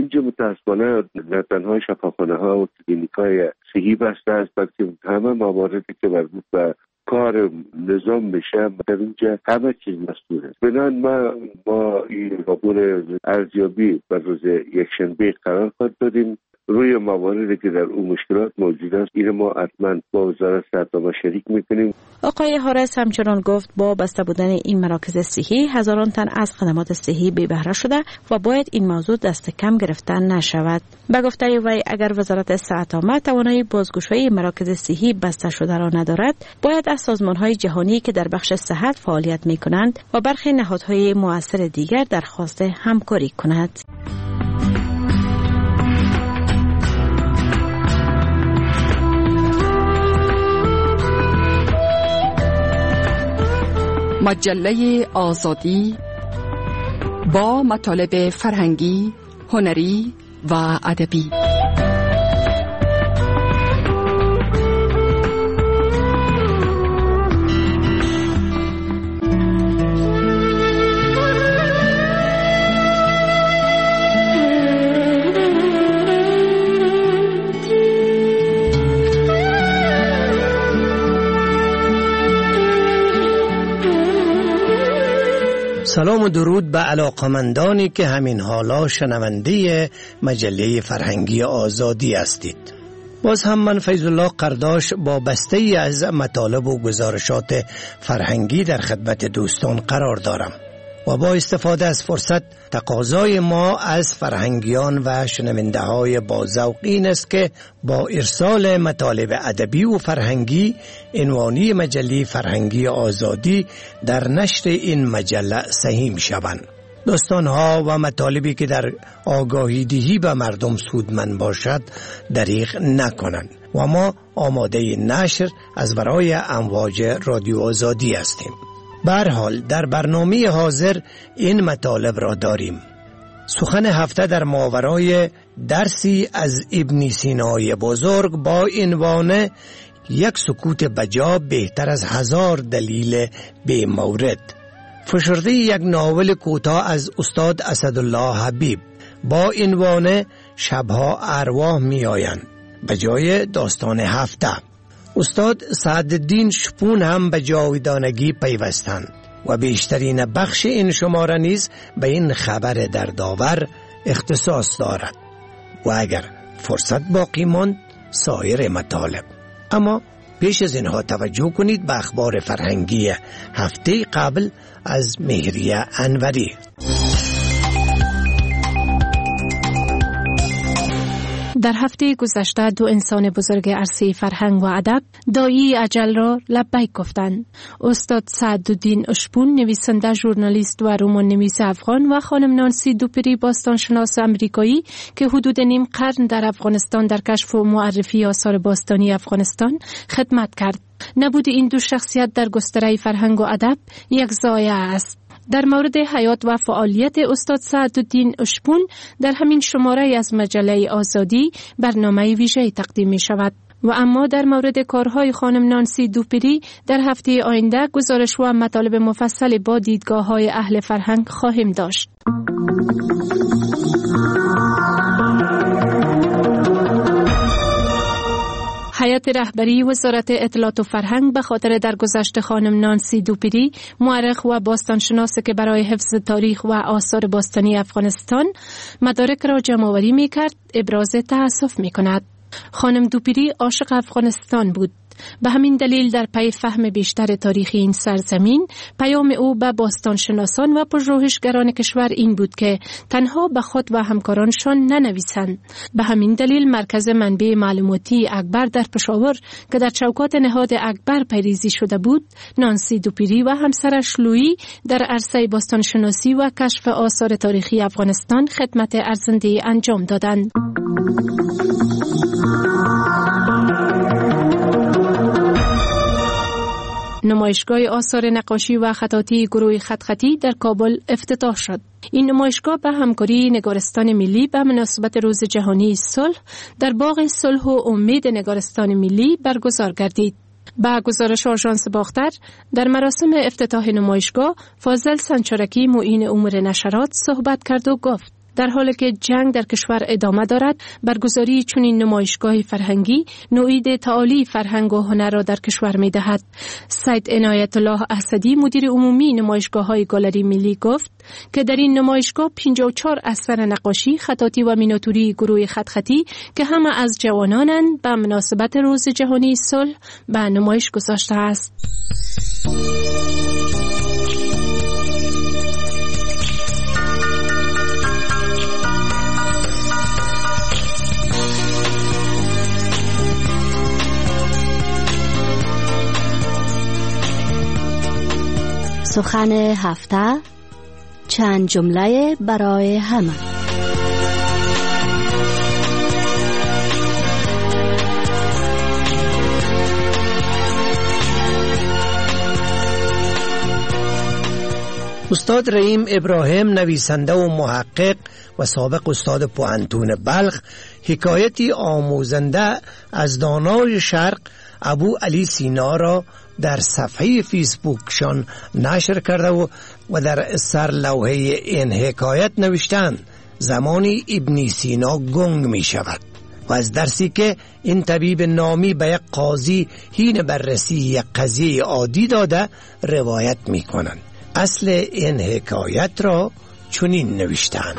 اینجا متاسفانه نه تنها شفاخانه‌ها و کلینیک‌های صحی بسته است، بلکه همه مواردی که مربوط به کار نظام میشه در اینجا همه چیز مسئول است. بنابراین ما این عبور ارزیابی بر روز یکشنبه قرار دادیم روی مواردی که در اون مشکلات موجود است. این ما حتما با وزارت صحت شریک میکنیم. آقای حارث همچنان گفت با بسته بودن این مراکز صحی هزاران تن از خدمات صحی بی بهره شده و باید این موضوع دست کم گرفته نشود. به گفته وی اگر وزارت صحت توانایی بازگشایی مراکز صحی بسته شده را ندارد، باید از سازمان‌های جهانی که در بخش صحت فعالیت می‌کنند و برخی نهادهای مؤثر دیگر درخواست همکاری کند. مجله آزادی با مطالب فرهنگی، هنری و ادبی. سلام و درود به علاقمندانی که همین حالا شنونده مجله فرهنگی آزادی هستید. باز هم من فیض الله قرداش با بسته ای از مطالب و گزارشات فرهنگی در خدمت دوستان قرار دارم و با استفاده از فرصت تقاضای ما از فرهنگیان و شنونده های با ذوق این است که با ارسال مطالب ادبی و فرهنگی عنوانی مجله فرهنگی آزادی در نشر این مجله سهیم شوند. داستان‌ها و مطالبی که در آگاهی دهی به مردم سودمند باشد دریغ نکنند و ما آماده نشر از برای امواج رادیو آزادی هستیم. به هر حال در برنامه حاضر این مطالب را داریم. سخن هفته در ماورای درسی از ابن سینای بزرگ با عنوان یک سکوت بجا بهتر از 1000 دلیل بی مورد. فشرده یک ناول کوتاه از استاد اسدالله حبیب با عنوان شبها ارواح می آیند به جای داستان هفته. استاد سعدالدین شپون هم به جاودانگی پیوستند و بیشترین بخش این شماره نیز به این خبر دردآور اختصاص دارد و اگر فرصت باقی ماند سایر مطالب. اما پیش از اینها توجه کنید به اخبار فرهنگی هفته قبل از مهریه انوری. در هفته گذشته 2 انسان بزرگ عرصه فرهنگ و ادب داعی اجل را لبیک گفتند. استاد سعدالدین اشپون، نویسنده، ژورنالیست و رمان نویس افغان و خانم نانسی دوپری، باستانشناس امریکایی که حدود نیم قرن در افغانستان در کشف و معرفی آثار باستانی افغانستان خدمت کرد. نبود این 2 شخصیت در گستره فرهنگ و ادب یک ضایعه است. در مورد حیات و فعالیت استاد سعدالدین اشپون در همین شماره از مجله آزادی برنامه ویژه تقدیم می شود. و اما در مورد کارهای خانم نانسی دوپری در هفته آینده گزارش و مطالب مفصل با دیدگاه‌های اهل فرهنگ خواهیم داشت. هیئت رهبری وزارت اطلاعات و فرهنگ به خاطر درگذشت خانم نانسی دوپری، مورخ و باستانشناسی که برای حفظ تاریخ و آثار باستانی افغانستان مدارک را جمع‌آوری می‌کرد، ابراز تأسف می‌کند. خانم دوپری عاشق افغانستان بود. به همین دلیل در پی فهم بیشتر تاریخی این سرزمین، پیام او به باستانشناسان و پژوهشگران کشور این بود که تنها به خود و همکارانشان ننویسند. به همین دلیل مرکز منبع معلوماتی اکبر در پشاور که در چوکات نهاد اکبر پیریزی شده بود، نانسی دوپری و همسرش لویی در عرصه باستانشناسی و کشف آثار تاریخی افغانستان خدمت ارزنده انجام دادند. نمایشگاه آثار نقاشی و خطاطی گروه خطی در کابل افتتاح شد. این نمایشگاه به همکاری نگارستان ملی به مناسبت روز جهانی صلح در باغ صلح و امید نگارستان ملی برگزار گردید. با گزارش آژانس باختر، در مراسم افتتاح نمایشگاه فاضل سنچارکی معین امور نشرات صحبت کرد و گفت: در حالی که جنگ در کشور ادامه دارد، برگزاری چنین نمایشگاه فرهنگی نوعید تعالی فرهنگ و هنر را در کشور می‌دهد. سید عنایت الله اسدی مدیر عمومی نمایشگاه‌های گالری ملی گفت که در این نمایشگاه 54 اثر نقاشی، خطاطی و مینیاتوری گروه خطی که همه از جوانانند به مناسبت روز جهانی صلح به نمایش گذاشته است. سخن هفته، چند جمله برای همه. استاد رحیم ابراهیم، نویسنده و محقق و سابق استاد پوهنتون بلخ، حکایتی آموزنده از دانای شرق ابو علی سینا را در صفحه فیسبوکشان نشر کرده و در سرلوحه این حکایت نوشتند زمانی ابن سینا گنگ می شود و از درسی که این طبیب نامی به یک قاضی حین بررسی یک قضیه عادی داده روایت می کنند. اصل این حکایت را چنین نوشتند: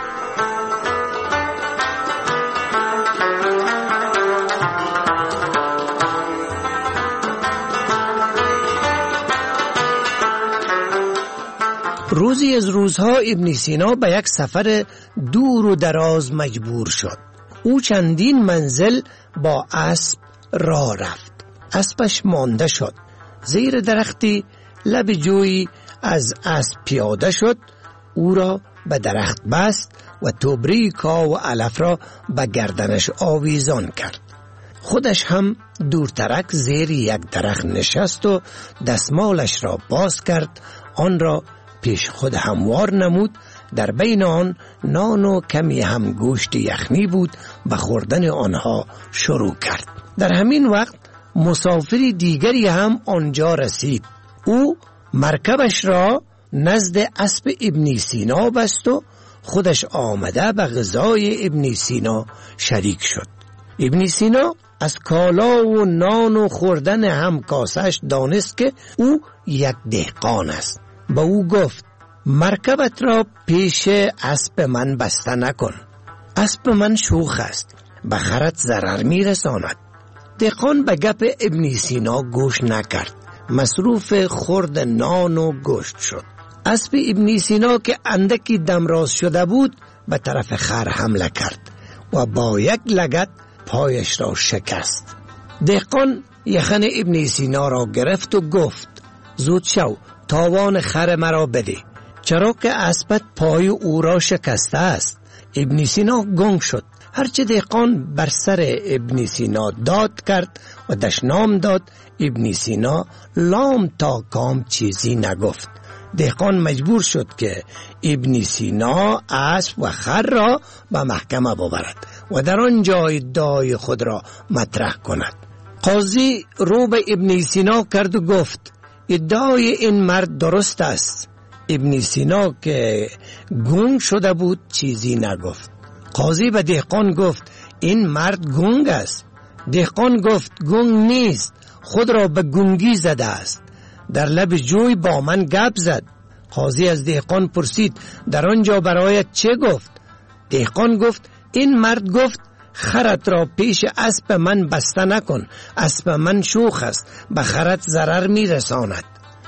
روزی از روزها ابن سینا به یک سفر دور و دراز مجبور شد. او چندین منزل با اسب راه رفت. اسبش مانده شد. زیر درختی لب جویی از اسب پیاده شد. او را به درخت بست و توبری کاه و علف را به گردنش آویزان کرد. خودش هم دورترک زیر یک درخت نشست و دستمالش را باز کرد. آن را پیش خود هموار نمود. در بین آن نان و کمی هم گوشت یخنی بود. به خوردن آنها شروع کرد. در همین وقت مسافری دیگری هم آنجا رسید. او مرکبش را نزد اسب ابن سینا بست و خودش آمده به غذای ابن سینا شریک شد. ابن سینا از کالا و نان و خوردن همکاسش دانست که او یک دهقان است. با او گفت مرکبت را پیش اسب من بسته نکن. اسب من شوخ است، به خرت ضرر می رساند. دهقان به گپ ابن سینا گوش نکرد. مصروف خورد نان و گوشت شد. اسب ابن سینا که اندکی دمراز شده بود به طرف خر حمله کرد و با یک لگد پایش را شکست. دهقان یخن ابن سینا را گرفت و گفت زود شو تاوان خر مرا بده، چرا که اسبت پای او را شکسته است. ابن سینا گنگ شد. هرچه دهقان بر سر ابن سینا داد کرد و دشنام داد، ابن سینا لام تا کام چیزی نگفت. دهقان مجبور شد که ابن سینا اسب و خر را به محکمه ببرد و در آن جای ادعای خود را مطرح کند. قاضی رو به ابن سینا کرد و گفت ادعای این مرد درست است. ابن سینا که گنگ شده بود چیزی نگفت. قاضی به دهقان گفت این مرد گنگ است. دهقان گفت گنگ نیست، خود را به گنگی زده است. در لب جوی با من گپ زد. قاضی از دهقان پرسید در آنجا برایت چه گفت؟ دهقان گفت این مرد گفت خرت را پیش اسب من بسته نکن، اسب من شوخ است، به خرت ضرر می رساند.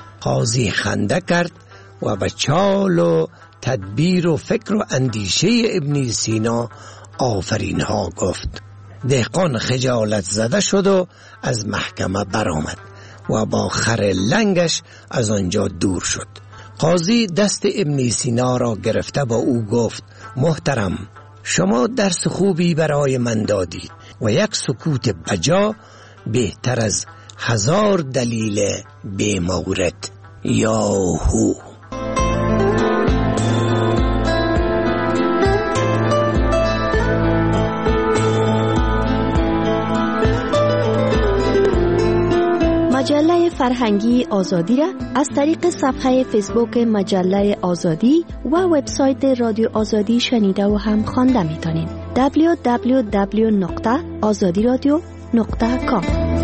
قاضی خنده کرد و به چال و تدبیر و فکر و اندیشه ابن سینا آفرین ها گفت. دهقان خجالت زده شد و از محکمه برآمد و با خر لنگش از آنجا دور شد. قاضی دست ابن سینا را گرفته با او گفت محترم، شما درس خوبی برای من دادید و یک سکوت بجا بهتر از 1000 دلیل بی مورد. یاهو. مجله فرهنگی آزادی را از طریق صفحه فیسبوک مجله آزادی و وبسایت رادیو آزادی شنیده و هم خوانده میتونید. www.azadiradio.com.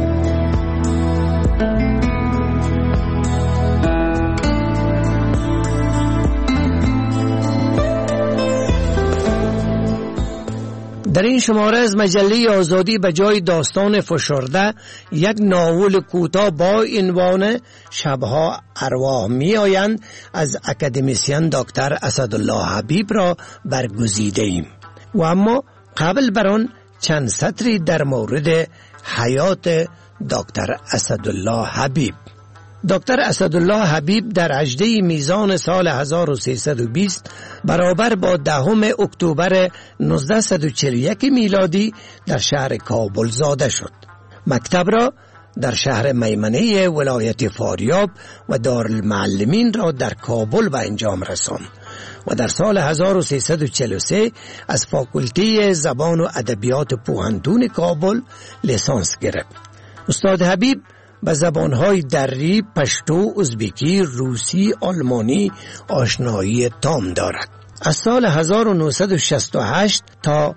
در این شماره از مجله آزادی به جای داستان فشرده یک ناول کوتاه با عنوان شبها ارواح می آیند از اکادمیسین دکتر اسدالله حبیب را برگزیده ایم و اما قبل بر آن چند سطری در مورد حیات دکتر اسدالله حبیب. دکتر اسدالله حبیب در 18 میزان سال 1320 برابر با 10 اکتبر 1941 میلادی در شهر کابل زاده شد. مکتب را در شهر میمنه ولایت فاریاب و دارالمعلمین را در کابل به انجام رساند و در سال 1343 از فاکولته زبان و ادبیات پوهنتون کابل لیسانس گرفت. استاد حبیب به زبانهای دری، پشتو، ازبکی، روسی، آلمانی آشنایی تام دارد. از سال 1968 تا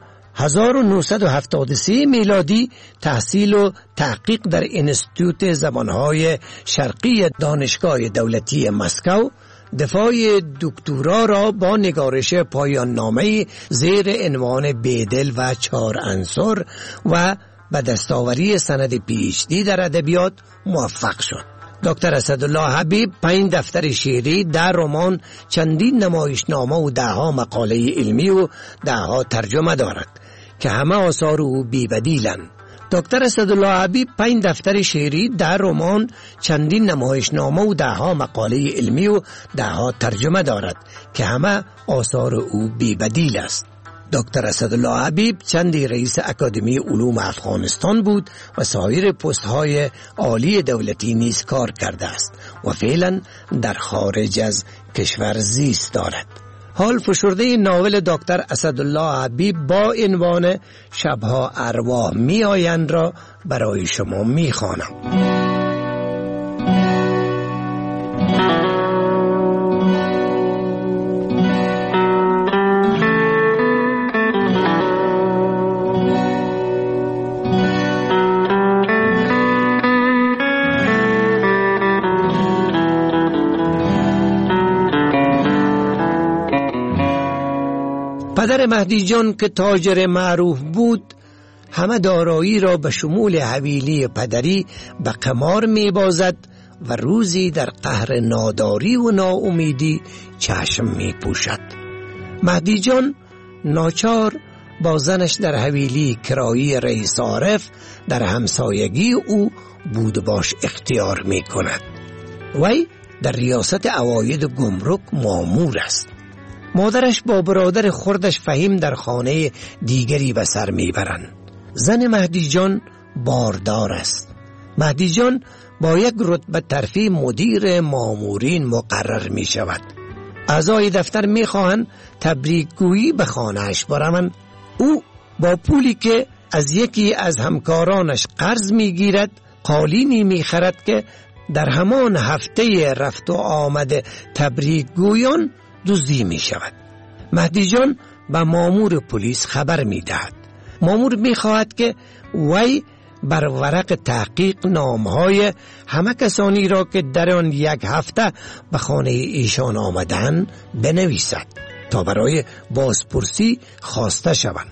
1973 میلادی تحصیل و تحقیق در انستیتوت زبانهای شرقی دانشگاه دولتی مسکو، دفاع دکترا را با نگارش پایان نامه زیر عنوان بیدل و 4 عنصر و به دستاوری سند PhD در ادبیات موفق شد. دکتر اسدالله حبیب 5 دفتر شعری، 10 رمان، چندین نمایشنامه و 10 مقاله علمی و 10 ترجمه دارد که همه آثار او بی‌بدیلند. دکتر اسدالله حبیب 5 دفتر شعری، 10 رمان، چندین نمایشنامه و 10 مقاله علمی و 10 ترجمه دارد که همه آثار او بی‌بدیل است. دکتر اسدالله حبیب چندی رئیس اکادمی علوم افغانستان بود و سایر پست‌های عالی دولتی نیز کار کرده است و فعلا در خارج از کشور زیست دارد. حال فشرده ناول دکتر اسدالله حبیب با عنوان شبها ارواح می آیند را برای شما می خوانم. پدر مهدی جان که تاجر معروف بود همه دارایی را به شمول حویلی پدری به قمار می بازد و روزی در قهر ناداری و ناامیدی چشم می پوشد. مهدی جان ناچار با زنش در حویلی کرایی رئیس عارف در همسایگی او بود باش اختیار می کند. وی در ریاست عواید گمرک مامور است. مادرش با برادر خردش فهیم در خانه دیگری به سر میبرند. زن مهدی جان باردار است. مهدی جان با یک رتبه ترفیع مدیر مامورین مقرر می شود. اعضای دفتر می خواهند تبریکگویی به خانهش بروند. او با پولی که از یکی از همکارانش قرض می گیرد قالینی می خرد که در همان هفته رفت و آمد تبریکگویان دزدی می شود. مهدی جان به مامور پلیس خبر می دهد. مامور می خواهد که وی بر ورق تحقیق نامهای همه کسانی را که در آن یک هفته به خانه ایشان آمدن بنویسد تا برای بازپرسی خواسته شوند.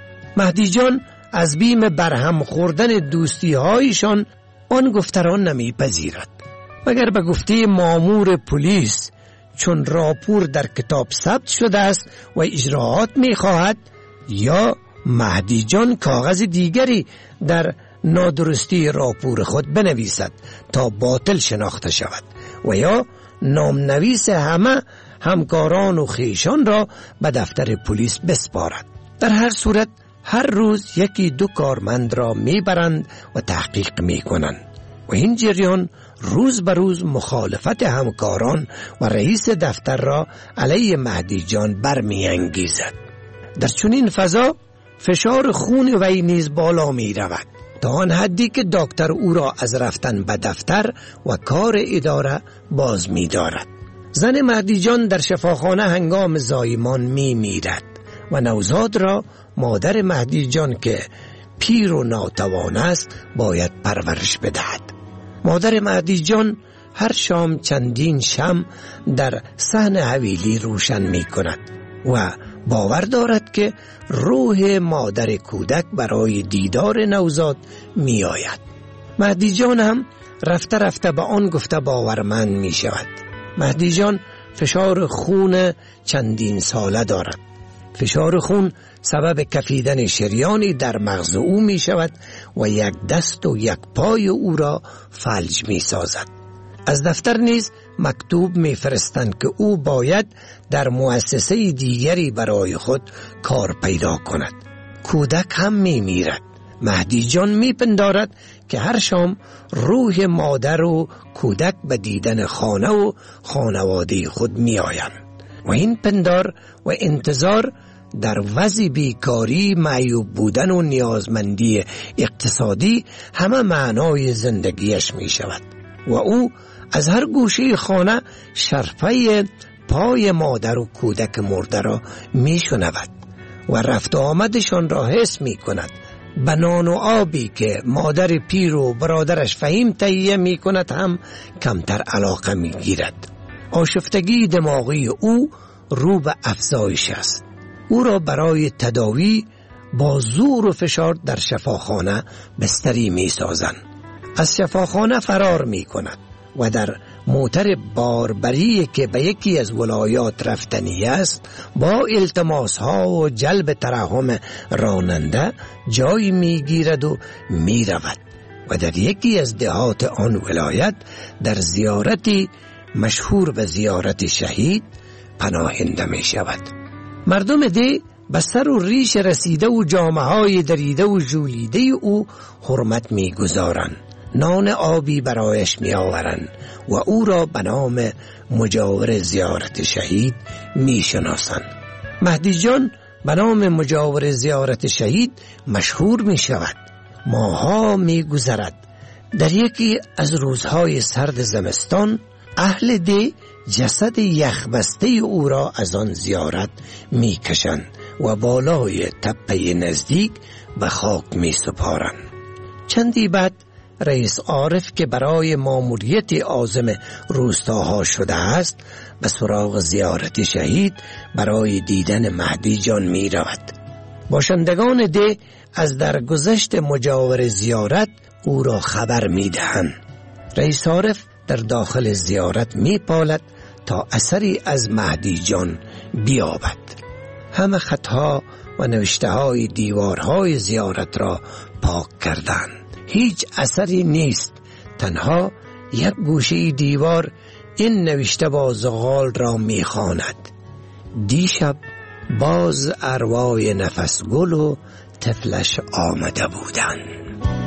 مهدی جان از بیم برهم خوردن دوستی هایشان آن گفتران نمی پذیرد مگر به گفته مامور پلیس، چون راپور در کتاب ثبت شده است و اجراعات می خواهد، یا مهدی جان کاغذ دیگری در نادرستی راپور خود بنویسد تا باطل شناخته شود و یا نامنویس همه همکاران و خویشان را به دفتر پلیس بسپارد. در هر صورت هر روز یکی دو کارمند را میبرند و تحقیق میکنند و این جریان روز به روز مخالفت همکاران و رئیس دفتر را علیه مهدی جان برمیانگیزد. در چنین فضا فشار خون وی نیز بالا می رود. تا آن حدی که دکتر او را از رفتن به دفتر و کار اداره باز می دارد. زن مهدی جان در شفاخانه هنگام زایمان می میرد و نوزاد را مادر مهدی جان که پیر و ناتوان است باید پرورش بدهد. مادر مهدی جان هر شام چندین شمع در صحن حویلی روشن می کند و باور دارد که روح مادر کودک برای دیدار نوزاد می آید. مهدی جان هم رفته رفته به آن گفته باورمند می شود. مهدی جان فشار خون چندین ساله دارد. فشار خون سبب کفیدن شریانی در مغز او می شود و یک دست و یک پای او را فلج می سازد. از دفتر نیز مکتوب می فرستند که او باید در مؤسسه دیگری برای خود کار پیدا کند. کودک هم می میرد. مهدی جان می پندارد که هر شام روح مادر و کودک به دیدن خانه و خانواده خود می آیند و این پندار و انتظار در وضع بیکاری، معیوب بودن و نیازمندی اقتصادی همه معنای زندگیش می شود و او از هر گوشه خانه شرفه پای مادر و کودک مرده را می شنود و رفت آمدشان را حس می کند. به نان و آبی که مادر پیر و برادرش فهیم تهیه می کند هم کمتر علاقه می گیرد. آشفتگی دماغی او رو به افزایش است. او را برای تداوی با زور و فشار در شفاخانه بستری می سازند. از شفاخانه فرار می کند و در موتر باربری که به یکی از ولایات رفتنی است با التماس ها و جلب ترحم راننده جای می گیرد و می رود و در یکی از دهات آن ولایت در زیارتی مشهور به زیارت شهید پناهنده می شود. مردم ده به سر و ریش رسیده و جامه های دریده و ژولیده او حرمت می گذارند. نان آبی برایش می آورند و او را به نام مجاور زیارت شهید می شناسند. مهدی جان به نام مجاور زیارت شهید مشهور می شود. ماها می گذرد. در یکی از روزهای سرد زمستان اهل ده جسد یخبسته او را از آن زیارت می کشند و بالای تپه نزدیک به خاک می سپارند. چندی بعد رئیس عارف که برای ماموریت عازم روستاها شده است به سراغ زیارت شهید برای دیدن مهدی جان می رود. باشندگان ده از درگذشت مجاور زیارت او را خبر می دهند. رئیس عارف در داخل زیارت می پالد تا اثری از مهدی جان بیابد. همه خطها و نوشته های دیوارهای زیارت را پاک کردند. هیچ اثری نیست. تنها یک گوشه دیوار این نوشته با زغال را می خواند: دیشب باز ارواح نفس گل و طفلش آمده بودند.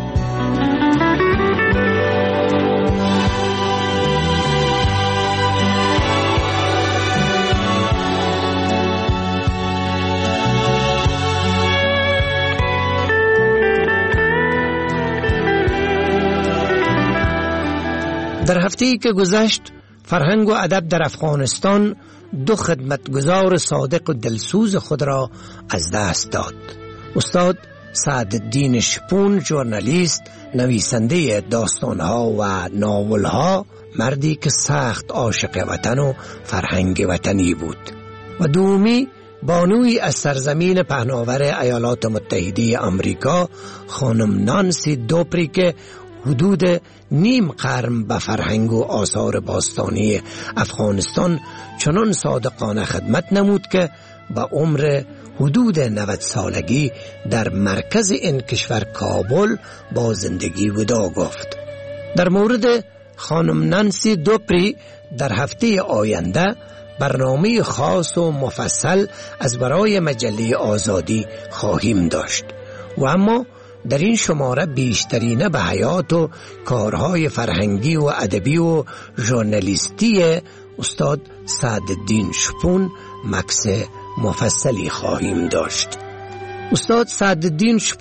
در هفته‌ای که گذشت فرهنگ و ادب در افغانستان دو خدمتگزار صادق و دلسوز خود را از دست داد. استاد سعدالدین شپون، ژورنالیست، نویسنده داستانها و ناولها، مردی که سخت عاشق وطن و فرهنگ وطنی بود، و دومی بانوی از سرزمین پهناور ایالات متحده آمریکا، خانم نانسی دوپری که حدود نیم قرن به فرهنگ و آثار باستانی افغانستان چنان صادقانه خدمت نمود که به عمر حدود 90 سالگی در مرکز این کشور کابل با زندگی وداع گفت. در مورد خانم نانسی دوپری در هفته آینده برنامه خاص و مفصل از برای مجله آزادی خواهیم داشت و اما در این شماره بیشترینه به حیات و کارهای فرهنگی و ادبی و ژورنالیستی استاد سعدالدین شپون مکس مفصلی خواهیم داشت. استاد سعدالدین شپون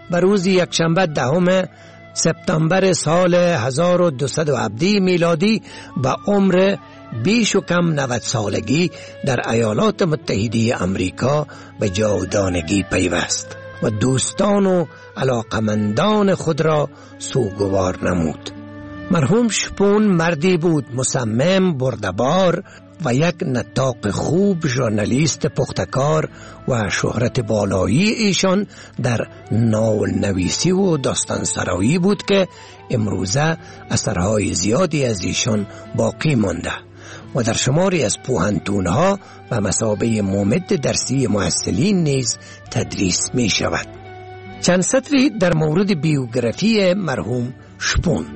به روز یکشنبه 10 سپتامبر سال 1217 میلادی به عمر بیش و کم 90 سالگی در ایالات متحده امریکا به جاودانگی پیوست و دوستان و علاقمندان خود را سوگوار نمود. مرحوم شپون مردی بود مصمم، بردبار و یک نطاق خوب، ژورنالیست پختکار و شهرت بالایی ایشان در ناول نویسی و داستان سرایی بود که امروزه اثرهای زیادی از ایشان باقی مانده و در شماری از پوهنتونها و مثابه ممد درسی محصلین نیز تدریس می شود. چند سطری در مورد بیوگرافی مرحوم شپون.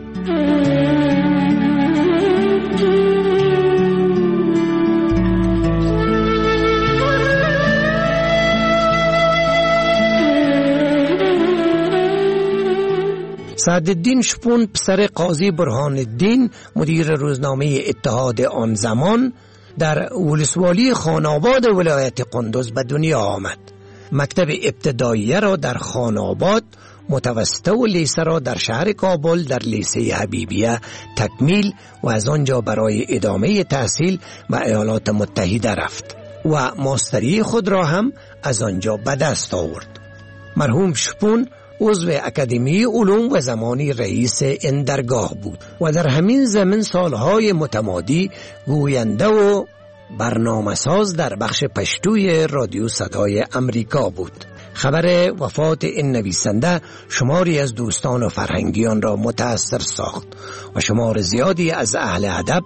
سعدالدین شپون پسر قاضی برهان الدین مدیر روزنامه اتحاد آن زمان در ولسوالی خان‌آباد ولایت قندوز به دنیا آمد. مکتب ابتداییه را در خان‌آباد، متوسطه و لیسه را در شهر کابل در لیسه حبیبیه تکمیل و از آنجا برای ادامه تحصیل به ایالات متحده رفت و ماستری خود را هم از آنجا به دست آورد. مرحوم شپون عضو اکادمی علوم و زمانی رئیس این درگاه بود و در همین زمین سالهای متمادی گوینده و برنامه‌ساز در بخش پشتوی رادیو صدای امریکا بود. خبر وفات این نویسنده شماری از دوستان و فرهنگیان را متأثر ساخت و شمار زیادی از اهل ادب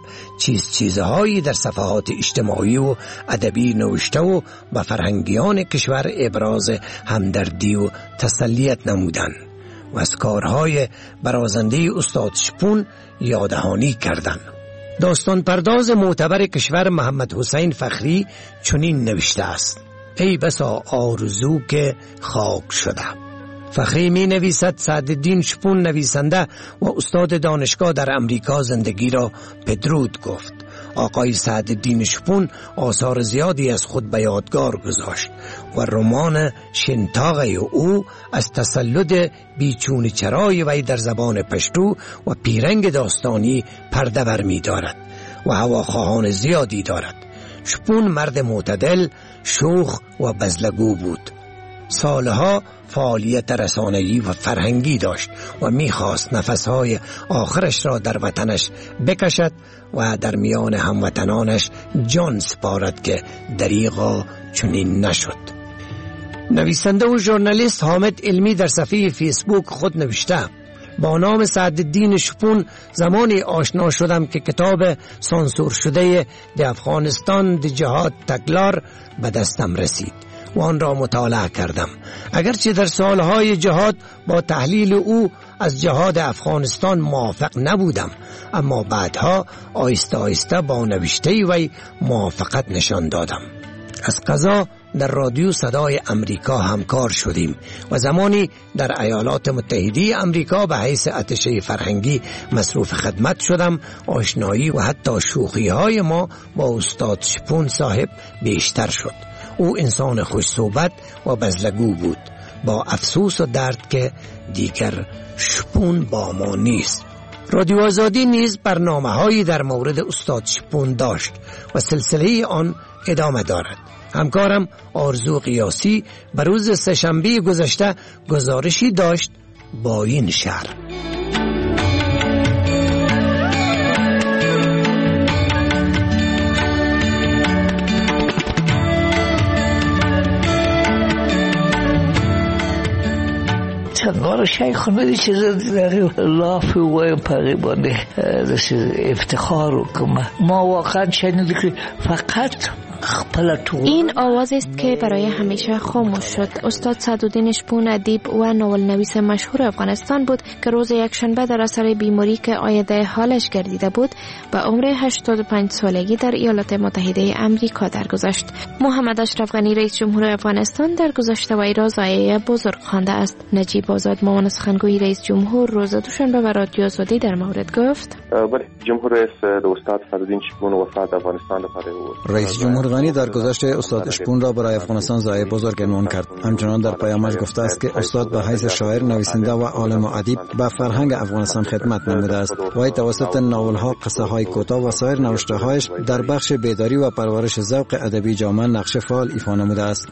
چیزهایی در صفحات اجتماعی و ادبی نوشته و به فرهنگیان کشور ابراز همدردی و تسلیت نمودند و از کارهای برازنده استاد شپون یاددهانی کردند. داستان پرداز معتبر کشور محمد حسین فخری چنین نوشته است: ای بسا آرزو که خاک شده. فخری می نویسد سعدالدین شپون نویسنده و استاد دانشگاه در امریکا زندگی را بدرود گفت. آقای سعدالدین شپون آثار زیادی از خود به یادگار گذاشت و رمان شنتاقی او از تسلط بیچون چرای وی در زبان پشتو و پیرنگ داستانی پرده بر می دارد و هواخواهان زیادی دارد. شپون مرد معتدل، شوخ و بزلگو بود. سالها فعالیت رسانه‌ای و فرهنگی داشت و می‌خواست نفسهای آخرش را در وطنش بکشد و در میان هموطنانش جان سپارد که دریغا چنین نشد. نویسنده و ژورنالیست حامد علمی در صفحه فیسبوک خود نوشته: با نام سعدالدین شپون زمانی آشنا شدم که کتاب سانسور شده د افغانستان د جهاد تکلار به دستم رسید و آن را مطالعه کردم. اگرچه در سالهای جهاد با تحلیل او از جهاد افغانستان موافق نبودم، اما بعدها آهسته آهسته با نوشته وی موافقت نشان دادم. از قضا در رادیو صدای امریکا همکار شدیم و زمانی در ایالات متحده امریکا به حیث اتشه فرهنگی مصروف خدمت شدم. آشنایی و حتی شوخی های ما با استاد شپون صاحب بیشتر شد. او انسان خوش صحبت و بزلگو بود، با افسوس و درد که دیگر شپون با ما نیست. رادیو آزادی نیز برنامه‌هایی در مورد استاد شپون داشت و سلسله آن ادامه دارد. همکارم آرزو قیاسی به روز سه‌شنبه گذشته گزارشی داشت با این شعر: چندان شیخ ندی چیز لافی و پریبانه افتخار و کمه ما واقعا شنیدی که فقط این آوازی است که برای همیشه خاموش شد. استاد سعدالدین شپون ادیب و ناول نویس مشهور افغانستان بود که روز یکشنبه در اثر بیماری که آینده حالش گردیده بود به عمر 85 سالگی در ایالات متحده امریکا درگذشت. محمد اشرف غنی رئیس جمهور افغانستان در گذشته وی را ضایعه بزرگ خوانده است. نجیب آزاد معاون سخنگوی رئیس جمهور روز دوشنبه به رادیو آزادی در مورد گفت: جمهور رئیس استاد سعدالدین شپون وفات افغانستان لپاره رئیس جمهور غنی درگذشت استاد اشپون را برای افغانستان ضایع بزرگ عنوان کرد. همچنان در پیامش گفته است که استاد به حیث شاعر، نویسنده و عالم و ادیب به فرهنگ افغانستان خدمت نموده است. وی توسط ناول‌ها، قصه‌های کوتاه و سایر نوشته‌هایش در بخش بیداری و پرورش ذوق ادبی جامعه نقش فعال ایفا نموده است.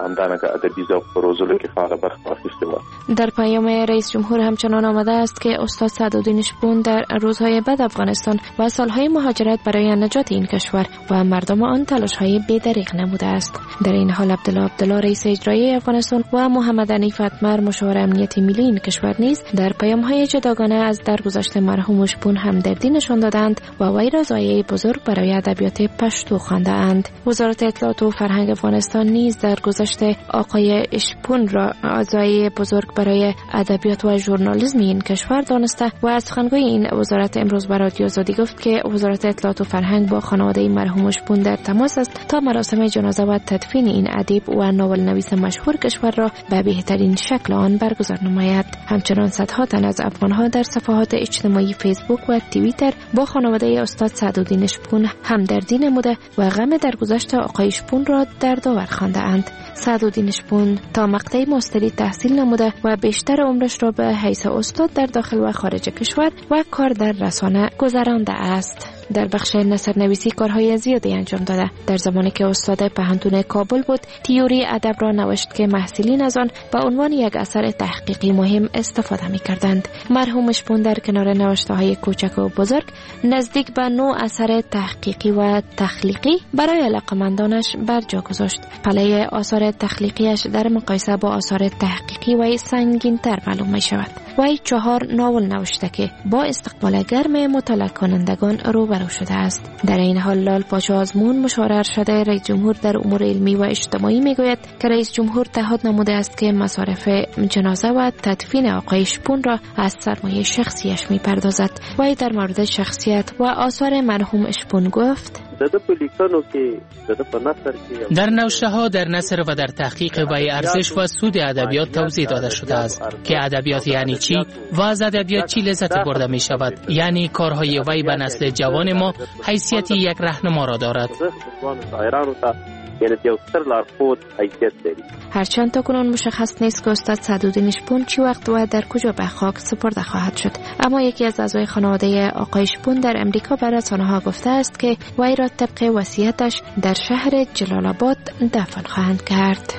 در پیام رئیس جمهور همچنان آمده است که استاد سعدالدین اشپون در روزهای بعد افغانستان و سالهای مهاجرت برای نجات این کشور و مردم آن تلاش‌های بی‌دریغ نموده است. در این حال عبدالله رئیس اجرایی افغانستان و محمد حنیف اتمر مشاور امنیت ملی این کشور نیز در پیام‌های جداگانه از درگذشت مرحوم اشپون همدردی نشان دادند و وی را ضایعه بزرگ برای ادبیات پشتو خوانده‌اند. وزارت اطلاعات و فرهنگ افغانستان نیز درگذشت آقای اشپون را ضایعه بزرگ برای ادبیات و ژورنالیسم این کشور دانسته و از سخنگوی این وزارت امروز به رادیو آزادی گفت که وزارت اطلاعات و فرهنگ با خانواده مرحوم اشپون در تماس است تا مراسم جنازه و تدفین این ادیب و ناول نویس مشهور کشور را به بهترین شکل آن برگزار نماید. همچنان صدها تن از افغان‌ها در صفحات اجتماعی فیسبوک و توییتر با خانواده استاد سعدالدین اشپون همدردی نموده و غم درگذشت آقای اشپون را در داور خوانده‌اند. سعدالدین اشپون تا مقطع ماستری تحصیل نموده و بیشتر عمرش را به حیث استاد در داخل و خارج کشور و کار در رسانه گذرانده است. در بخش نثرنویسی کارهای زیادی انجام داده. در زمانی که استاد پهنتون کابل بود، تئوری ادب را نوشت که محصلین از آن به عنوان یک اثر تحقیقی مهم استفاده می‌کردند. مرحوم اشپون در کنار نوشته‌های کوچک و بزرگ نزدیک به 9 اثر تحقیقی و تخلیقی برای علاقه‌مندانش بر جا گذاشت. پله آثار تخلیقیش در مقایسه با آثار تحقیقی وی سنگین‌تر معلوم می‌شود. وی 4 ناول نوشته که با استقبال گرم مطالعه کنندگان روبرو شده است. در این حال لال پاشا آزمون مشاور ارشد رئیس جمهور در امور علمی و اجتماعی میگوید که رئیس جمهور تعهد نموده است که مصارف جنازه و تدفین آقای اشپون را از سرمایه شخصیش میپردازد. وی در مورد شخصیت و آثار مرحوم اشپون گفت: در نوشته‌ها، در نثر و در تحقیق وی ارزش و سود ادبیات توضیح داده شده است که ادبیات یعنی چی و از ادبیات چی لذت برده می شود. یعنی کارهای وی به نسل جوان ما حیثیت یک راهنما را دارد. هرچند تاکنون مشخص نیست که استاد سعدالدین اشپون چی وقت و در کجا به خاک سپرده خواهد شد، اما یکی از اعضای خانواده آقای اشپون در امریکا به رسانه‌ها گفته است که وی را طبق وصیتش در شهر جلال آباد دفن خواهند کرد.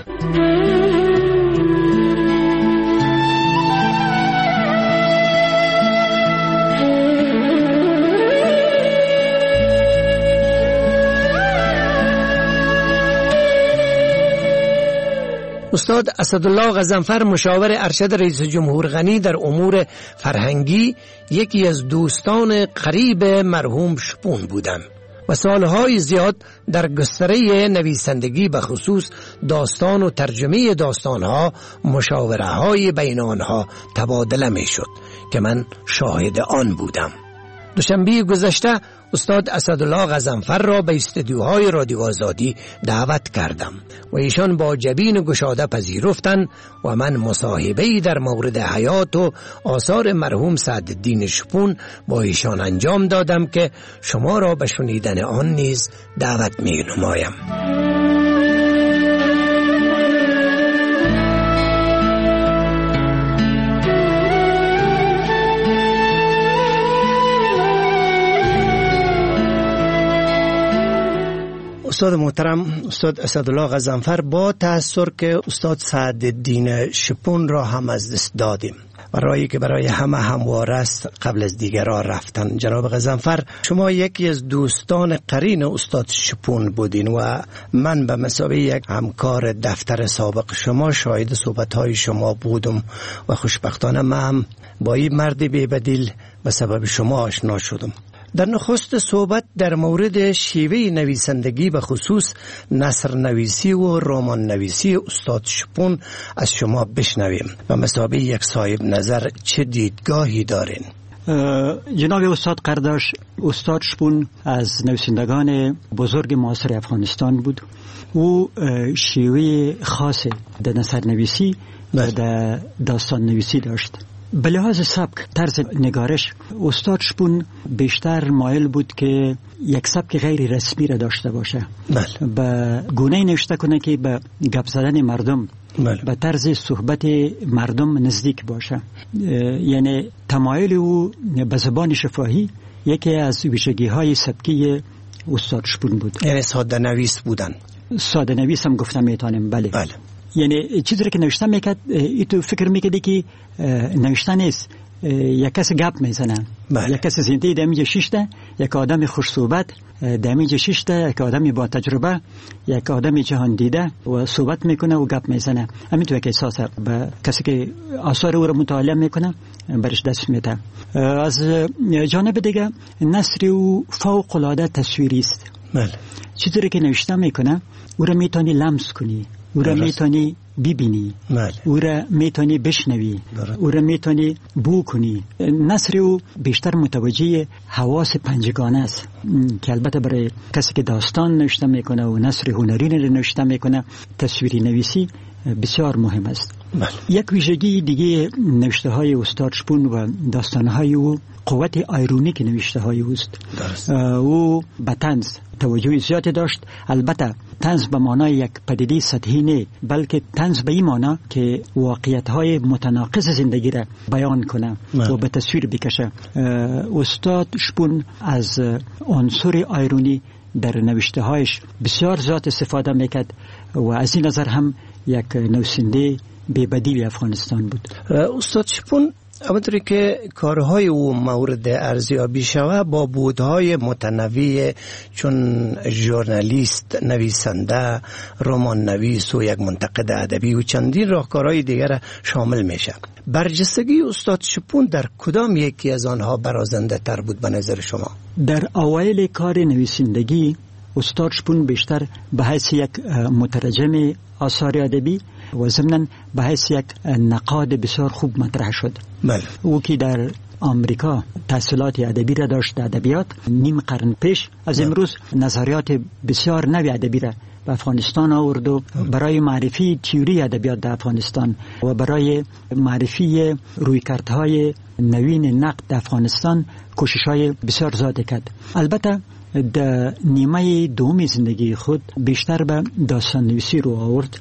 استاد اسدالله غضنفر مشاور ارشد رئیس جمهور غنی در امور فرهنگی یکی از دوستان قریب مرحوم اشپون بودند و سالهای زیاد در گستره نویسندگی به خصوص داستان و ترجمه داستانها مشاوره های بین آنها تبادله می شد که من شاهد آن بودم. دوشنبه گذشته استاد اسدالله غضنفر را به استودیوهای رادیو آزادی دعوت کردم و ایشان با جبین گشاده پذیرفتند و من مصاحبه‌ای در مورد حیات و آثار مرحوم سعدالدین اشپون با ایشان انجام دادم که شما را به شنیدن آن نیز دعوت می نمایم. استاد محترم، استاد اسدالله غضنفر، با تأثیر که استاد سعدالدین اشپون را هم از دست دادیم و راهی که برای همه هموار است قبل از دیگران رفتن. جناب غضنفر، شما یکی از دوستان قرین استاد اشپون بودین و من به مثابه یک همکار دفتر سابق شما شاهد صحبت‌های شما بودم و خوشبختانه من هم با این مرد بی‌بدیل به سبب شما آشنا شدم. در نخست صحبت در مورد شیوه نویسندگی به خصوص نثر نویسی و رمان نویسی استاد اشپون از شما بشنویم و مثابه یک صاحب نظر چه دیدگاهی دارین؟ جناب استاد قرداش، استاد اشپون از نویسندگان بزرگ معاصر افغانستان بود. او شیوه خاص در نثر نویسی و در داستان نویسی داشت. به لحاظ سبک طرز نگارش استاد شپون بیشتر مایل بود که یک سبک غیر رسمی را داشته باشه. بله. به گونه نوشته کنه که به گپ زدن مردم، بله. به طرز صحبت مردم نزدیک باشه. یعنی تمایل او به زبان شفاهی یکی از ویژگی‌های سبکی استاد شپون بود. یعنی ساده نویس بودن. ساده نویس هم گفتم میتونیم. بله. بله. یعنی چیزی که نوشتن میکرد ای تو فکر میکردی که نوشتن نیست، یک کس گپ میزنه. بله. یک کس زنده دمیج شیشته، یک آدم خوش صحبت دمیج شیشته، یک آدمی با تجربه، یک آدمی جهان دیده و صحبت میکنه و گپ میزنه. همینطور که احساس به کسی که آثار او را مطالعه میکنه برش دست میده. از جانب دیگه نثر او فوق العاده تصویری است. بله. چیزی که نوشته میکنه او را میتونی لمس کنی، او را میتونی ببینی، او را میتونی بشنوی، او را میتونی بو کنی. نثر او بیشتر متوجه حواس پنجگانه است که البته برای کسی که داستان نوشته میکنه و نثر هنری نوشته میکنه تصویری نویسی بسیار مهم است. یک ویژگی دیگه نوشته های استاد شپون و داستان های او قوت آیرونیک نوشته های اوست. او به طنز توجه زیادی داشت. البته طنز به معنای یک پدیده سطحی نه، بلکه طنز به این معنی که واقعیت های متناقض زندگی را بیان کنه و به تصویر بکشه. استاد شپون از عنصر آیرونی در نوشته هایش بسیار زیاد استفاده میکرد و از این نظر هم یک نویسنده بی بدیل افغانستان بود. استاد شپون همونطوری که کارهای او مورد ارزیابی شود با بودهای متنوع چون ژورنالیست، نویسنده، رمان نویس و یک منتقد ادبی و چندین راهکارهای دیگر شامل میشه. برجستگی استاد شپون در کدام یکی از آنها برازنده تر بود به نظر شما؟ در اوایل کار نویسندگی استاد شپون بیشتر به حیث یک مترجم آثار ادبی و ضمناً به حیث یک نقاد بسیار خوب مطرح شد. بله. او که در آمریکا تحصیلات ادبی را داشت، ادبیات، نیم قرن پیش از امروز نظریات بسیار نوی ادبی را به افغانستان آورد و برای معرفی تئوری ادبیات در افغانستان و برای معرفی رویکردهای نوین نقد در افغانستان کوشش‌های بسیار زیاد کرد. البته در نیمه دوم زندگی خود بیشتر به داستان نویسی رو آورد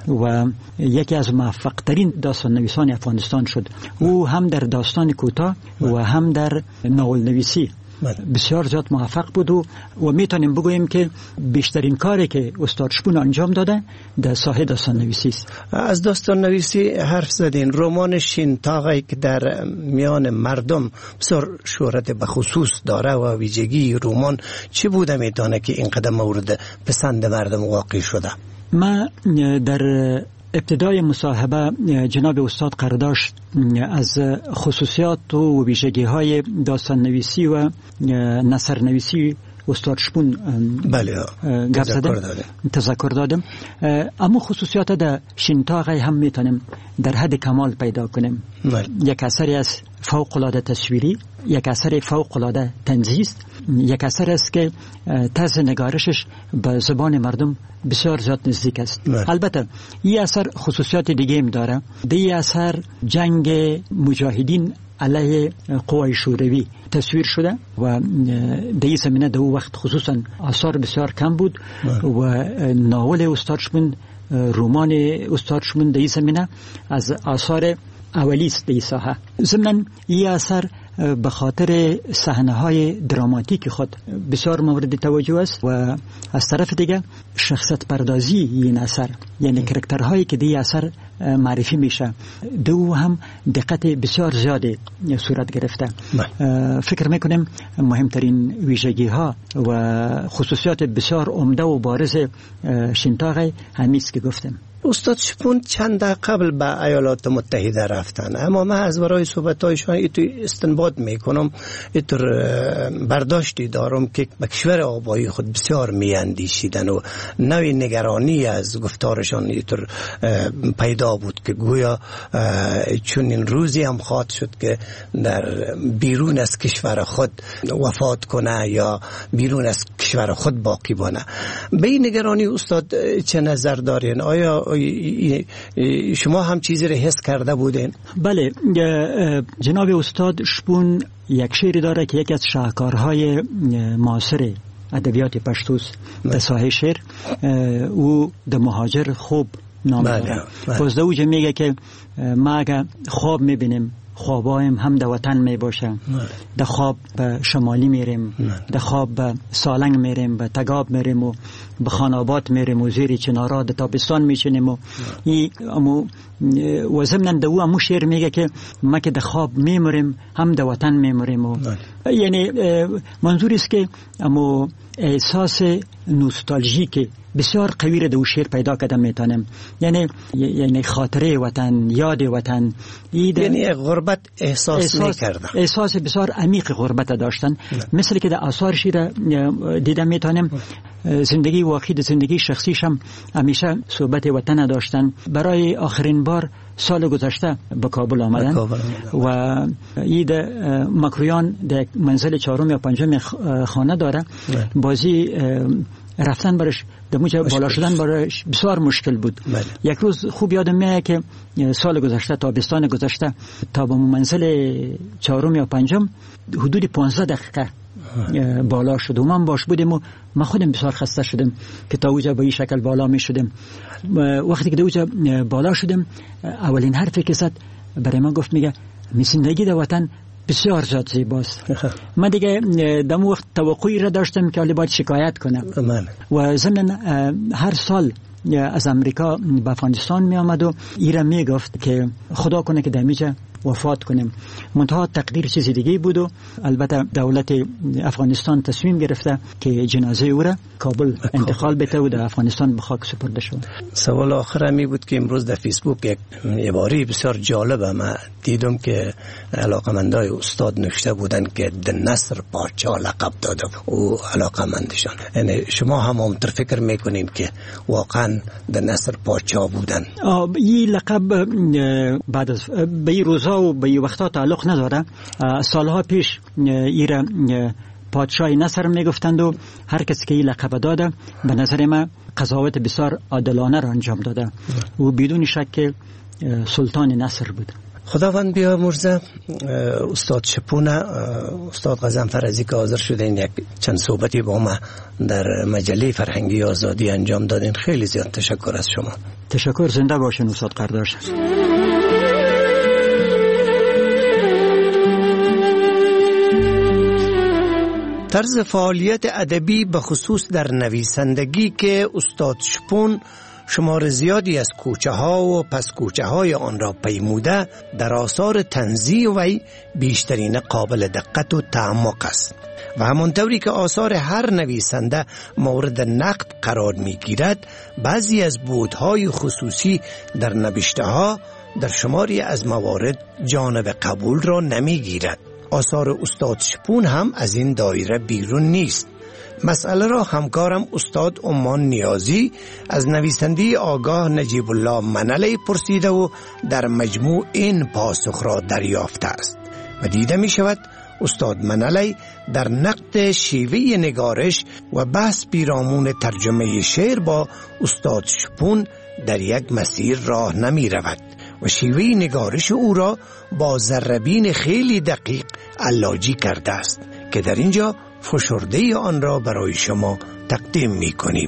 و یکی از موفق ترین داستان نویسان افغانستان شد. او هم در داستان کوتاه و هم در ناول نویسی بسیار زیاد موفق بود و میتونیم بگوییم که بیشترین کاری که استاد شپون انجام داده در ساحه داستان نویسی است. از داستان نویسی حرف زدین. رمان شینتاغی که در میان مردم بسیار شهرت به خصوص داره و ویژگی رمان چی بوده میتونه که اینقدر مورد پسند مردم واقع شده؟ ما در ابتدای مصاحبه جناب استاد قرارداش از خصوصیات و ویژگی‌های داستان نویسی و نثر نویسی استاد شپون تذکر دادم. اما خصوصیات در شینتاغی هم میتونیم در حد کمال پیدا کنیم. یک اثری از فوق العاده تصویری، یک اثر فوق العاده طنزی است، یک اثر است که طرز نگارشش به زبان مردم بسیار زیاد نزدیک است. البته این اثر خصوصیات دیگه هم داره. در این اثر جنگ مجاهدین علیه قوای شوروی تصویر شده و در این زمینه در وقت خصوصا آثار بسیار کم بود و ناول استاد شپون، رمان استاد شپون در این زمینه از آثار اولی است در این ساحه. ضمناً این اثر به خاطر صحنه‌های دراماتیک خود بسیار مورد توجه است و از طرف دیگه شخصیت پردازی این اثر، یعنی کاراکترهایی که در این اثر معرفی میشه، دو هم دقت بسیار زیادی صورت گرفته. فکر میکنم مهمترین ویژگی ها و خصوصیات بسیار عمده و بارز شینتاغی همیست که گفتم. استاد شپون چند قبل به ایالات متحده رفتن، اما من از برای صحبت‌هایشان اینطور استنباط میکنم، اینطور برداشتی دارم که به کشور آبایی خود بسیار میاندیشیدن و نوعی نگرانی از گفتارشان اینطور پیدا بود که گویا چون این روزی هم خواهد شد که در بیرون از کشور خود وفات کنه یا بیرون از کشور خود باقی بانه. به این نگرانی استاد چه نظر دارین؟ آیا شما هم چیزی را حس کرده بودین؟ بله، جناب استاد شپون یک شعری داره که یکی از شاهکارهای معاصر ادبیات پشتوست در ساحه شعر، او د مهاجر خوب نام داره. بازده اوجه میگه که ما اگه خواب میبینیم خوابایم هم در وطن می باشه، در خواب به شمالی میریم، در خواب به سالنگ میریم، به تگاب میریم و به خانابات میریم و زیر چنارا در تابستان میشینیم و ضمن در او امو شعر میگه که ما که در خواب میمریم هم در وطن میمریم و یعنی منظور است که امو احساس نوستالژیک بسیار قوی را در او شعر پیدا کردم میتونم، یعنی خاطره وطن، یاد وطن، یعنی غربت احساس میکردم، احساس بسیار عمیق غربت داشتن. مثل که در آثار شعر دیدم میتونم زندگی واقعی، زندگی شخصیش هم همیشه صحبت وطن داشتن. برای آخرین بار سال گذشته به کابل آمدن و اید مکرویان در منزل 4 یا 5 خانه داره. بازی رفتن برش دموجه بالا شدن برش بسیار مشکل بود. یک روز خوب یادم میاد که سال گذشته، تابستان گذشته، تا به منزل 4 یا 5 حدود 15 دقیقه بالا شد و من باش بودیم و من خودم بسیار خسته شدم که تا اوجه با این شکل بالا می شدم. وقتی که اوجه بالا شدم اولین حرفی که زد برای من گفت، میگه زندگی در وطن بسیار زیاد زیباست. من دیگه در وقت توقعی را داشتم که باید شکایت کنم و ضمن هر سال از امریکا به افغانستان می آمد و ایره می گفت که خدا کنه که دمیجه وفات کنیم. منتها تقدیر چیزی دیگه بود و البته دولت افغانستان تصمیم گرفته که جنازه او را کابل انتقال بده و در افغانستان به خاک سپرده شد. سوال آخر می بود که امروز در فیسبوک یک عباره بسیار جالبه من دیدم که علاقمندای استاد نوشته بودن که د نصر پادشاه لقب داده و علاقمندشان. یعنی شما هم همونطور فکر میکنیم که واقعا د نصر پادشاه بودن؟ این لقب بعد از به این روزا و به این وقتا تعلق نداره. سالها پیش ایره پادشاه نصر میگفتند و هر کسی که این لقب داده به نظر من قضاوت بسیار عادلانه را انجام داده و بدون شک سلطان نصر بود. خداوند بیامرزه. استاد شپونه، استاد غضنفر عزیز که حاضر شدین یک چند صحبتی با ما در مجله فرهنگی آزادی انجام دادین، خیلی زیاد تشکر از شما. تشکر، زنده باشین استاد قرداش. طرز فعالیت ادبی به خصوص در نویسندگی که استاد شپون شمار زیادی از کوچه ها و پس کوچه های آن را پیموده در آثار طنزی وی بیشترین قابل دقت و تعمق است و همانطوری که آثار هر نویسنده مورد نقد قرار می گیرد، بعضی از بودهای خصوصی در نوشته ها در شماری از موارد جانب قبول را نمی گیرد. آثار استاد شپون هم از این دایره بیرون نیست. مسئله را همکارم استاد امان نیازی از نویسنده آگاه نجیب الله منلی پرسیده و در مجموع این پاسخ را دریافته است و دیده می شود استاد منلی در نقد شیوه نگارش و بحث پیرامون ترجمه شعر با استاد شپون در یک مسیر راه نمی رود و شیوه نگارش او را با ذره‌بین خیلی دقیق علاجی کرده است که در اینجا فشرده آن را برای شما تقدیم می کنیم.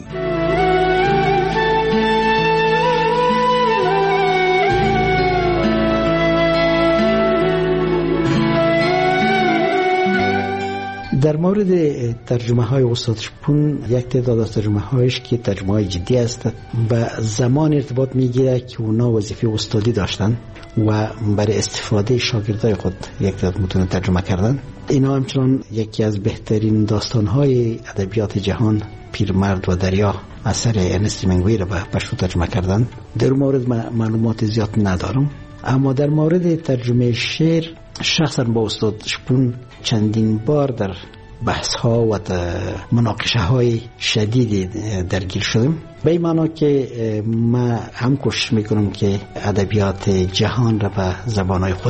در مورد ترجمه های استاد شپون، یک تعداد از ترجمه هایش که ترجمه های جدی است به زمان ارتباط میگیره که اونا وظیفه استادی داشتن و برای استفاده شاگردای خود یک تعداد متون ترجمه کردن. اینا همچنان یکی از بهترین داستان های ادبیات جهان، پیرمرد و دریا، اثر ارنست همینگوی را به پشتو ترجمه کردن. در مورد معلومات زیاد ندارم، اما در مورد ترجمه شعر شخصا با استاد شپون چندین بار در بحث ها و مناقشه های شدیدی درگیر شدم، به این معنی که ما هم کوشش میکنم که ادبیات جهان را به زبانهای خود ما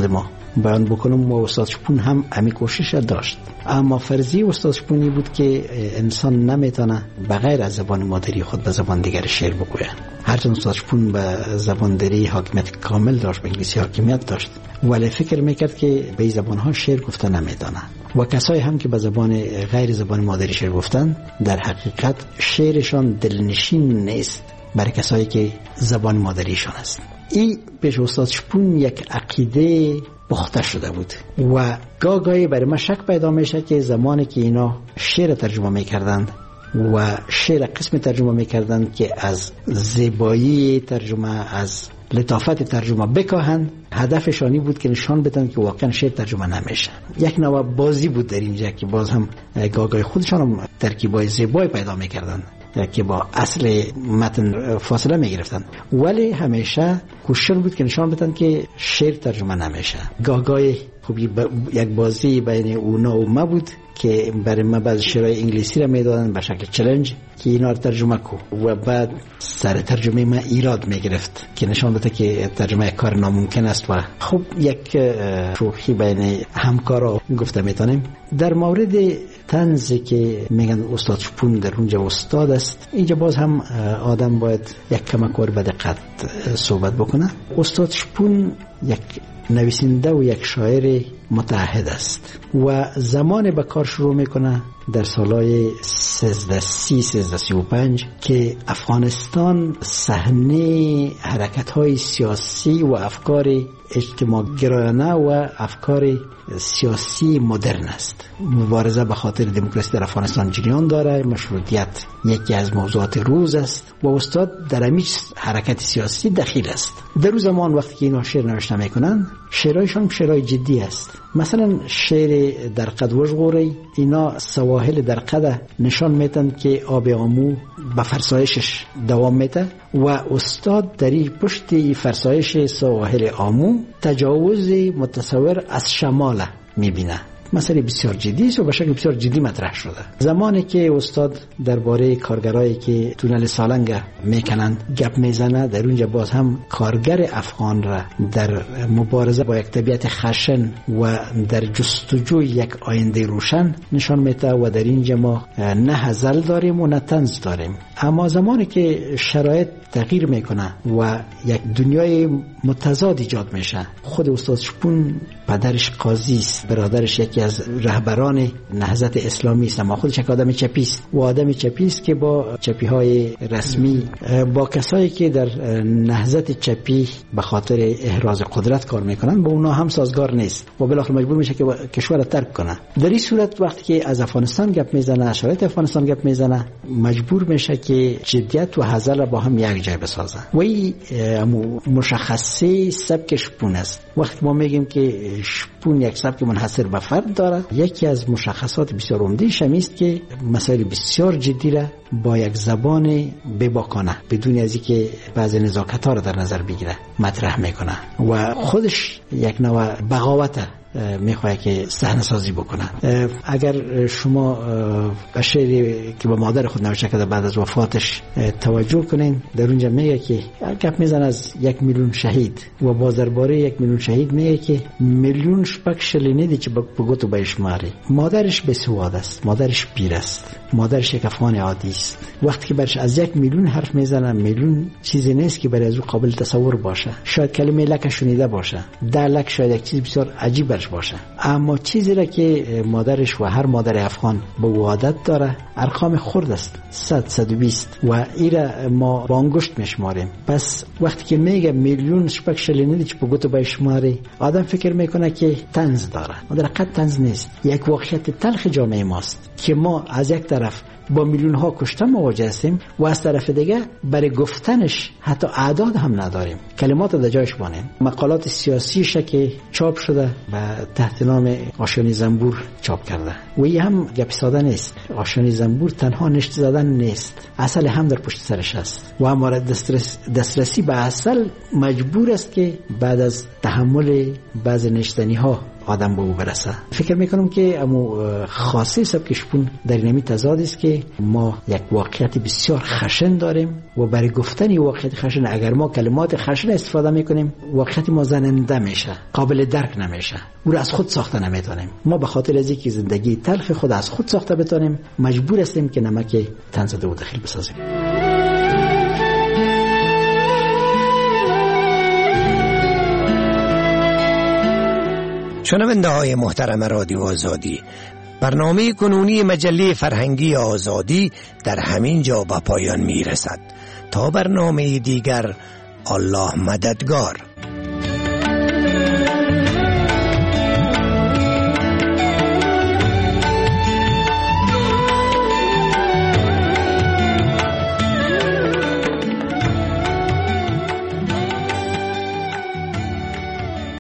بیان بکنم و استاد شپون هم همین کوشش داشت. اما فرضیه استاد شپونی بود که انسان نمیتونه بغیر از زبان مادری خود به زبان دیگر شعر بگوید. هرچند استاد شپون به زبان دری حاکمیت کامل داشت، به انگلیسی حاکمیت داشت، ولی فکر میکرد که به این زبان ها شعر گفته نمیتونه. و کسایی هم که به زبان غیر زبان مادری شعر گفتن در حقیقت شعرشان دلنشین نیست برای کسایی که زبان مادریشان است. این پیش استاد شپون یک عقیده پخته شده بود و گاهی برای من شک پیدا میشه که زمانی که اینا شعر ترجمه میکردند و شعر قسم ترجمه میکردند که از زیبایی ترجمه، از لطافت ترجمه بکاهند، هدفشانی بود که نشان بدن که واقعا شعر ترجمه نمیشه. یک نوع بازی بود در اینجا که باز هم گاهی خودشان هم ترکیبای زیبایی پیدا میکردند که با اصل متن فاصله میگرفتن، ولی همیشه کوشش بود که نشان بدن که شعر ترجمه نمیشه. گاهی خب یک بازی بین اونا و ما بود که برای ما بعض شعرهای انگلیسی را میدادن به شکل چالش که اینا رو ترجمه کو و بعد سر ترجمه ما ایراد میگرفت که نشان بده که ترجمه کار ناممکن است. و خب یک شوخی بین همکارا گفته میتونیم. در مورد طنزی که میگن استاد شپون در اونجا استاد است، اینجا باز هم آدم باید یک کمک به دقت صحبت بکنه. استاد شپون یک نویسنده و یک شاعر متعهد است و زمان به کار شروع میکنه در سالهای 1335 که افغانستان صحنه حرکت‌های سیاسی و افکار اجتماع گرایانه و افکار سیاسی مدرن است. مبارزه به خاطر دموکراسی در افغانستان جریان داره، مشروطیت یکی از موضوعات روز است و استاد در همین حرکت سیاسی دخیل است. در اون زمان وقتی که اینا شعر نوشته میکنن، شعرهایشان شعرهای جدی است. مثلا شعر در قد وژغوری، اینا سواحل در قد نشان میتن که آب آمو به فرسایشش دوام میده و استاد در این پشت فرسایش سواحل آمو تجاوز متصور از شمال میبینه. مسئله بسیار جدی است و به شکل بسیار جدی مطرح شده. زمانی که استاد درباره کارگرایی که تونل سالنگ میکنند گپ میزنه، در اونجا باز هم کارگر افغان را در مبارزه با یک طبیعت خشن و در جستجوی یک آینده روشن نشان میده و در اینجا ما نه غزل داریم و نه طنز داریم. اما زمانی که شرایط تغییر میکنه و یک دنیای متضاد ایجاد میشه، خود استاد شپون پدرش قاضی است، برادرش یکی از رهبران نهضت اسلامی است، اما خودش یک آدم چپی است و آدم چپی است که با چپی های رسمی، با کسایی که در نهضت چپی به خاطر احراز قدرت کار میکنن با اونا هم سازگار نیست و بالاخره مجبور میشه که کشور را ترک کنه. در این صورت وقتی که از افغانستان گپ میزنه، شرایط افغانستان گپ میزنه، مجبور میشه که جدیت و هزل را با هم یک جای بسازه و این مشخصه سبک شپون است. وقتی ما میگیم که شپون یک سبک منحصر به فرد داره، یکی از مشخصات بسیار عمده‌اش است که مسائل بسیار جدی را با یک زبان بباکانه بدون از اینکه بعض نزاکت‌ها را در نظر بگیره مطرح میکنه و خودش یک نوع بغاوت میخواه که صحنه سازی بکنه. اگر شما به شعری که با مادر خود نوشته کرده بعد از وفاتش توجه کنین، در اونجا میگه که گپ میزن از 1 میلیون شهید و باز درباره 1 میلیون شهید میگه که میلیون شپک شلینیدی که بگوتو بشماری. مادرش بسواد است، مادرش پیر است، مادرش یک افغان عادی است. وقتی که برش از 1 میلیون حرف میزنه، میلیون چیزی نیست که برای از او قابل تصور باشه. شاید کلمه لک شنیده باشه، 10 لک شاید یک چیز بسیار عجیب برش باشه، اما چیزی را که مادرش و هر مادر افغان به عادت داره ارقام خرد است، 100 120 و ایره ما با انگشت میشماریم. پس وقتی که میگه میلیون شپک شلینیدی که بگوتو بشماری، آدم فکر میکنه که طنز داره، در حقیقت طنز نیست. یک واقعیت تلخ جامعه ماست که ما از یک طرف با میلیون ها کشته مواجه هستیم و از طرف دیگه برای گفتنش حتی اعداد هم نداریم، کلمات در جایش بانیم. مقالات سیاسیش که چاپ شده و تحت نام آشیانه زنبور چاپ کرده و این هم گپ ساده نیست. آشیانه زنبور تنها نشت زدن نیست، اصل هم در پشت سرش است و اما دسترسی به اصل مجبور است که بعد از تحمل بعض نشتنی ها آدم به او برسه. فکر میکنم که امو خاصه سبک شپون در نمی تضاد است که ما یک واقعیت بسیار خشن داریم و برای گفتن واقعیت خشن اگر ما کلمات خشن استفاده میکنیم واقعیت ما زننده میشه، قابل درک نمیشه، او را از خود ساخته نمیتونیم. ما به خاطر از اینکه زندگی تلخ خود از خود ساخته بتونیم مجبور هستیم که نمک تنزده و داخل بسازیم. شنونده های محترم رادیو آزادی، برنامه کنونی مجله فرهنگی آزادی در همین جا به پایان می رسد. تا برنامه دیگر، الله مددگار.